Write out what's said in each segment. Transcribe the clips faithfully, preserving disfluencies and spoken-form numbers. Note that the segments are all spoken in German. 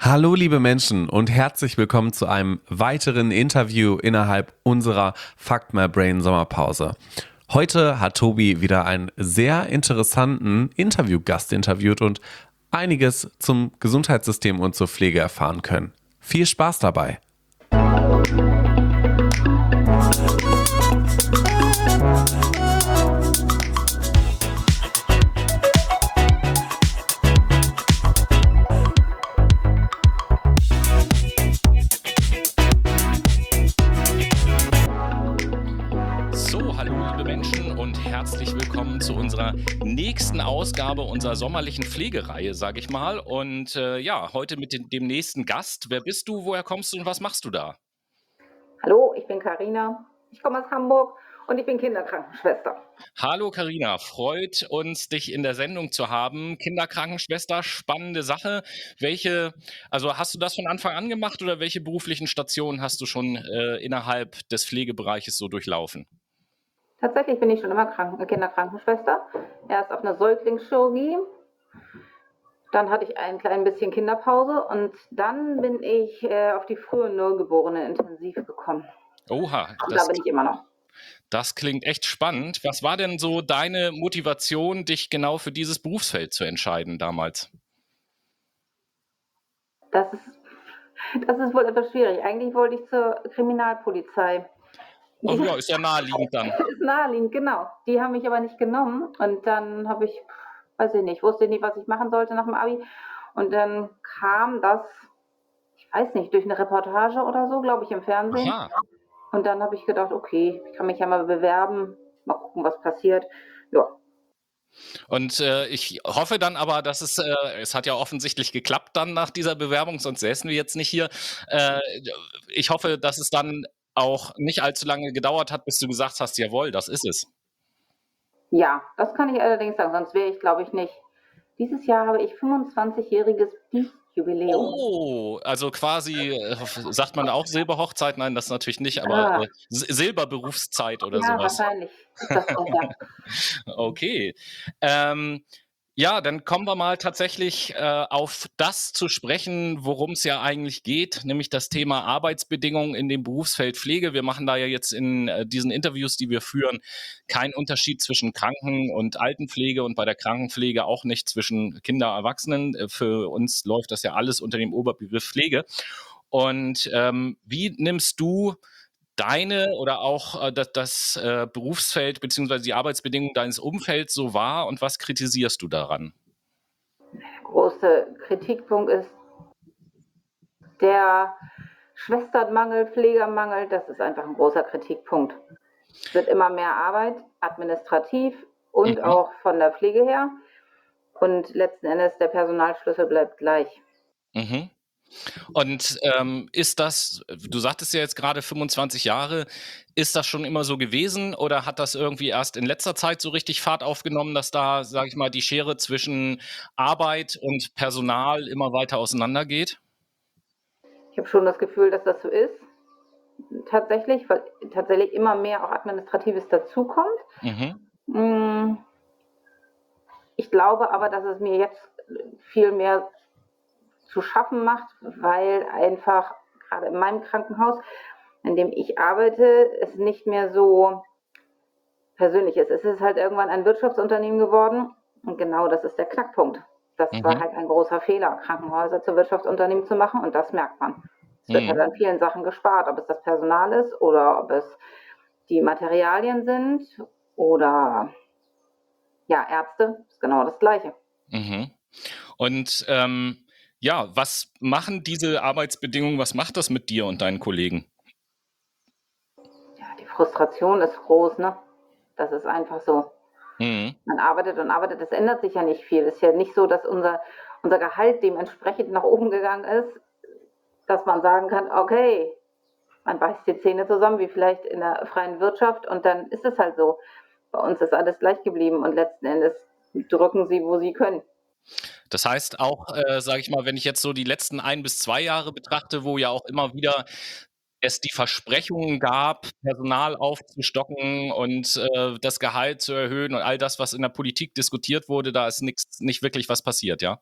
Hallo liebe Menschen und herzlich willkommen zu einem weiteren Interview innerhalb unserer Fuck My Brain Sommerpause. Heute hat Tobi wieder einen sehr interessanten Interviewgast interviewt und einiges zum Gesundheitssystem und zur Pflege erfahren können. Viel Spaß dabei! So, hallo liebe Menschen und herzlich willkommen zu unserer nächsten Ausgabe unserer sommerlichen Pflegereihe, sage ich mal. Und äh, ja, heute mit dem, dem nächsten Gast. Wer bist du, woher kommst du und was machst du da? Hallo, ich bin Karina. Ich komme aus Hamburg und ich bin Kinderkrankenschwester. Hallo Karina, freut uns, dich in der Sendung zu haben. Kinderkrankenschwester, spannende Sache. Welche, also hast du das von Anfang an gemacht oder welche beruflichen Stationen hast du schon äh, innerhalb des Pflegebereiches so durchlaufen? Tatsächlich bin ich schon immer Kranken Kinderkrankenschwester. Erst auf einer Säuglingschirurgie, dann hatte ich ein klein bisschen Kinderpause und dann bin ich äh, auf die frühe Neugeborene intensiv gekommen. Oha, Und da das, bin ich immer noch. das klingt echt spannend. Was war denn so deine Motivation, dich genau für dieses Berufsfeld zu entscheiden damals? Das ist, das ist wohl etwas schwierig. Eigentlich wollte ich zur Kriminalpolizei. Oh ja, ist ja naheliegend dann. Ist naheliegend, genau. Die haben mich aber nicht genommen und dann habe ich, weiß ich nicht, wusste nicht, was ich machen sollte nach dem Abi. Und dann kam das, ich weiß nicht, durch eine Reportage oder so, glaube ich, im Fernsehen. Aha. Und dann habe ich gedacht, okay, ich kann mich ja mal bewerben, mal gucken, was passiert. Ja, Und äh, ich hoffe dann aber, dass es, äh, es hat ja offensichtlich geklappt dann nach dieser Bewerbung, sonst säßen wir jetzt nicht hier. Äh, ich hoffe, dass es dann auch nicht allzu lange gedauert hat, bis du gesagt hast, jawohl, das ist es. ja, das kann ich allerdings sagen, sonst wäre ich, glaube ich, nicht. Dieses Jahr habe ich fünfundzwanzigjähriges Dienstjubiläum. Oh, also quasi, äh, sagt man auch Silberhochzeit? Nein, das natürlich nicht, aber Ah, äh, S- Silberberufszeit oder ja, sowas. wahrscheinlich ist das besser. Okay. Ähm, ja, dann kommen wir mal tatsächlich äh, auf das zu sprechen, worum es ja eigentlich geht, nämlich das Thema Arbeitsbedingungen in dem Berufsfeld Pflege. Wir machen da ja jetzt in äh, diesen Interviews, die wir führen, keinen Unterschied zwischen Kranken- und Altenpflege und bei der Krankenpflege auch nicht zwischen Kinder, Erwachsenen. Äh, Für uns läuft das ja alles unter dem Oberbegriff Pflege. Und ähm, wie nimmst du deine oder auch äh, das, das äh, Berufsfeld bzw. die Arbeitsbedingungen deines Umfelds so wahr und was kritisierst du daran? Großer Kritikpunkt ist der Schwesternmangel, Pflegermangel. Das ist einfach ein großer Kritikpunkt. Es wird immer mehr Arbeit, administrativ und Mhm. auch von der Pflege her. Und letzten Endes der Personalschlüssel bleibt gleich. Mhm. Und ähm, ist das, du sagtest ja jetzt gerade fünfundzwanzig Jahre, ist das schon immer so gewesen oder hat das irgendwie erst in letzter Zeit so richtig Fahrt aufgenommen, dass da, sage ich mal, die Schere zwischen Arbeit und Personal immer weiter auseinandergeht? Ich habe schon das Gefühl, dass das so ist. Tatsächlich, weil tatsächlich immer mehr auch Administratives dazukommt. Mhm. Mm, Ich glaube aber, dass es mir jetzt viel mehr zu schaffen macht, weil einfach gerade in meinem Krankenhaus, in dem ich arbeite, es nicht mehr so persönlich ist. Es ist halt irgendwann ein Wirtschaftsunternehmen geworden und genau das ist der Knackpunkt. Das war Mhm. halt ein großer Fehler, Krankenhäuser zu Wirtschaftsunternehmen zu machen und das merkt man. Es wird halt Mhm. an vielen Sachen gespart, ob es das Personal ist oder ob es die Materialien sind oder ja, Ärzte, ist genau das Gleiche. Mhm. Und ähm, ja, was machen diese Arbeitsbedingungen, was macht das mit dir und deinen Kollegen? Ja, die Frustration ist groß, ne? Das ist einfach so. Mhm. Man arbeitet und arbeitet, es ändert sich ja nicht viel. Es ist ja nicht so, dass unser, unser Gehalt dementsprechend nach oben gegangen ist, dass man sagen kann, okay, man beißt die Zähne zusammen, wie vielleicht in der freien Wirtschaft und dann ist es halt so. Bei uns ist alles gleich geblieben und letzten Endes drücken sie, wo sie können. Das heißt auch, äh, sage ich mal, wenn ich jetzt so die letzten ein bis zwei Jahre betrachte, wo ja auch immer wieder es die Versprechungen gab, Personal aufzustocken und äh, das Gehalt zu erhöhen und all das, was in der Politik diskutiert wurde, da ist nix, nicht wirklich was passiert, ja?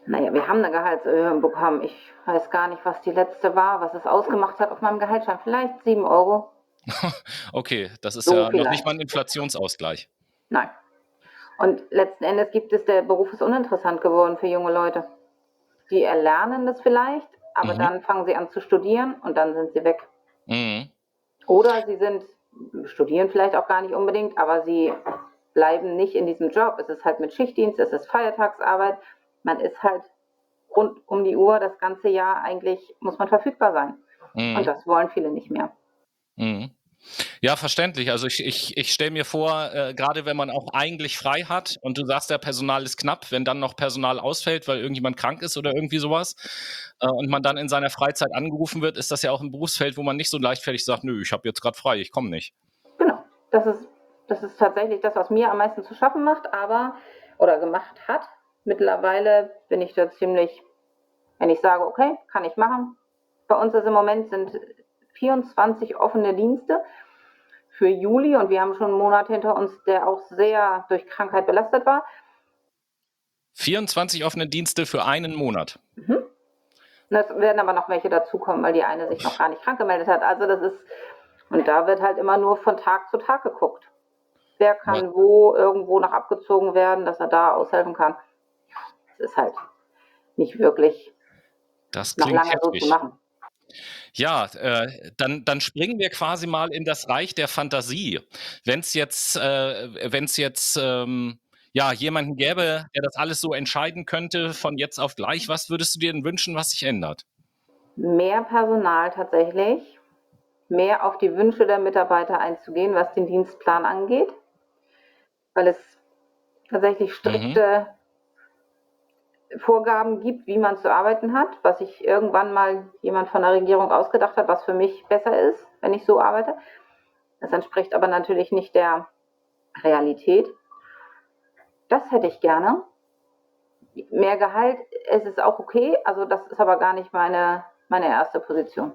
Naja, wir haben eine Gehaltserhöhung bekommen. Ich weiß gar nicht, was die letzte war, was es ausgemacht hat auf meinem Gehaltsschein. Vielleicht sieben Euro. Okay, das ist So ja noch nicht vielleicht. mal ein Inflationsausgleich. Nein. Und letzten Endes gibt es, der Beruf ist uninteressant geworden für junge Leute. Die erlernen das vielleicht, aber Mhm. dann fangen sie an zu studieren und dann sind sie weg. Mhm. Oder sie sind, studieren vielleicht auch gar nicht unbedingt, aber sie bleiben nicht in diesem Job. Es ist halt mit Schichtdienst, es ist Feiertagsarbeit. Man ist halt rund um die Uhr das ganze Jahr eigentlich, muss man verfügbar sein. Und Mhm. das wollen viele nicht mehr. Mhm. Ja, verständlich. Also ich, ich, ich stelle mir vor, äh, gerade wenn man auch eigentlich frei hat und du sagst, der Personal ist knapp, wenn dann noch Personal ausfällt, weil irgendjemand krank ist oder irgendwie sowas, äh, und man dann in seiner Freizeit angerufen wird, ist das ja auch ein Berufsfeld, wo man nicht so leichtfertig sagt, nö, ich habe jetzt gerade frei, ich komme nicht. Genau. Das ist, das ist tatsächlich das, was mir am meisten zu schaffen macht, aber, oder gemacht hat. Mittlerweile bin ich da ziemlich, wenn ich sage, okay, kann ich machen. Bei uns ist im Moment sind vierundzwanzig offene Dienste für Juli und wir haben schon einen Monat hinter uns, der auch sehr durch Krankheit belastet war. vierundzwanzig offene Dienste für einen Monat. Mhm. Es werden aber noch welche dazukommen, weil die eine sich noch gar nicht krank gemeldet hat. Also das ist, und da wird halt immer nur von Tag zu Tag geguckt. Wer kann Was? wo irgendwo noch abgezogen werden, dass er da aushelfen kann. Es ist halt nicht wirklich Das noch klingt lange so zu heftig. machen. Ja, äh, dann, dann springen wir quasi mal in das Reich der Fantasie. Wenn es jetzt, äh, wenn's jetzt ähm, ja, jemanden gäbe, der das alles so entscheiden könnte von jetzt auf gleich, was würdest du dir denn wünschen, was sich ändert? Mehr Personal tatsächlich, mehr auf die Wünsche der Mitarbeiter einzugehen, was den Dienstplan angeht, weil es tatsächlich Mhm. strikte Vorgaben gibt, wie man zu arbeiten hat, was sich irgendwann mal jemand von der Regierung ausgedacht hat, was für mich besser ist, wenn ich so arbeite. Das entspricht aber natürlich nicht der Realität. Das hätte ich gerne. Mehr Gehalt, es ist auch okay, also das ist aber gar nicht meine, meine erste Position.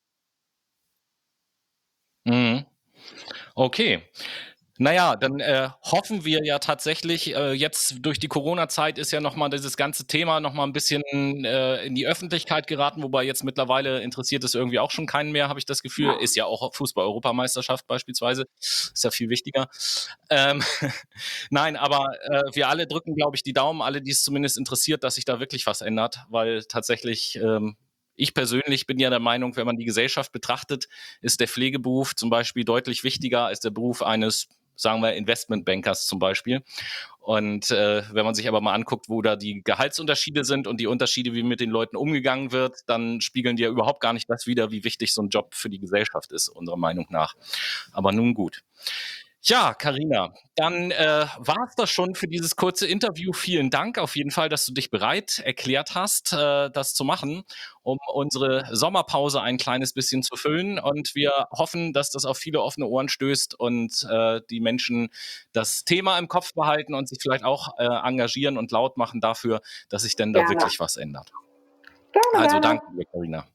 Mhm. Okay. Naja, dann äh, hoffen wir ja tatsächlich, äh, jetzt durch die Corona-Zeit ist ja nochmal dieses ganze Thema nochmal ein bisschen äh, in die Öffentlichkeit geraten, wobei jetzt mittlerweile interessiert es irgendwie auch schon keinen mehr, habe ich das Gefühl. Ja. Ist ja auch Fußball-Europameisterschaft beispielsweise, ist ja viel wichtiger. Ähm, Nein, aber äh, wir alle drücken, glaube ich, die Daumen, alle, die es zumindest interessiert, dass sich da wirklich was ändert, weil tatsächlich ähm, ich persönlich bin ja der Meinung, wenn man die Gesellschaft betrachtet, ist der Pflegeberuf zum Beispiel deutlich wichtiger als der Beruf eines, sagen wir, Investmentbankers zum Beispiel. Und äh, wenn man sich aber mal anguckt, wo da die Gehaltsunterschiede sind und die Unterschiede, wie mit den Leuten umgegangen wird, dann spiegeln die ja überhaupt gar nicht das wider, wie wichtig so ein Job für die Gesellschaft ist, unserer Meinung nach. Aber nun gut. Ja, Carina, dann äh, war es das schon für dieses kurze Interview. Vielen Dank auf jeden Fall, dass du dich bereit erklärt hast, äh, das zu machen, um unsere Sommerpause ein kleines bisschen zu füllen. Und wir hoffen, dass das auf viele offene Ohren stößt und äh, die Menschen das Thema im Kopf behalten und sich vielleicht auch äh, engagieren und laut machen dafür, dass sich denn da Gerne. wirklich was ändert. Gerne, Also gerne. danke dir, Carina.